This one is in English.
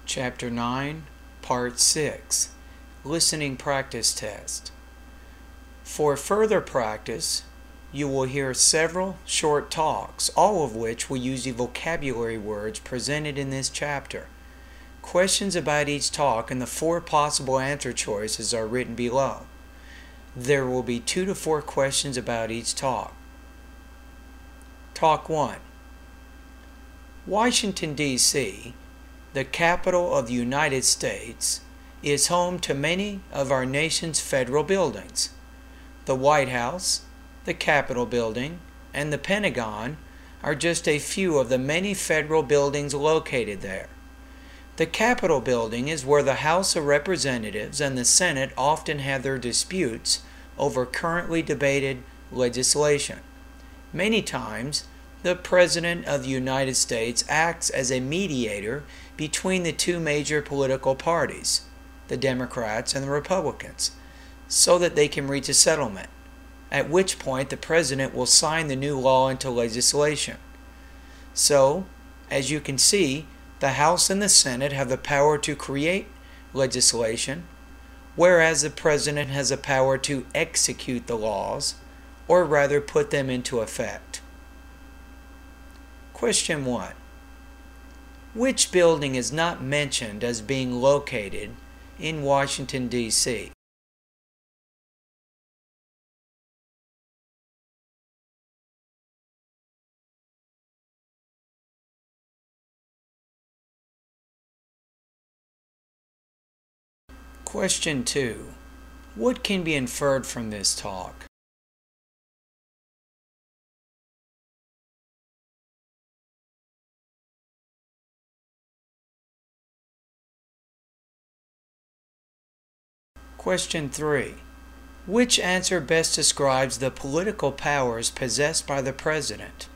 Chapter 9, Part 6, Listening Practice Test. For further practice, you will hear several short talks, all of which will use the vocabulary words presented in this chapter. Questions about each talk and the 4 possible answer choices are written below. There will be 2 to 4 questions about each talk. Talk 1. Washington, D.C., the capital of the United States, is home to many of our nation's federal buildings. The White House, the Capitol Building, and the Pentagon are just a few of the many federal buildings located there. The Capitol Building is where the House of Representatives and the Senate often have their disputes over currently debated legislation. Many times, the President of the United States acts as a mediator between the 2 major political parties, the Democrats and the Republicans, so that they can reach a settlement, at which point the President will sign the new law into legislation. So, as you can see, the House and the Senate have the power to create legislation, whereas the President has the power to execute the laws, or rather put them into effect. Question 1. Which building is not mentioned as being located in Washington, D.C.? Question 2. What can be inferred from this talk? Question 3. Which answer best describes the political powers possessed by the President?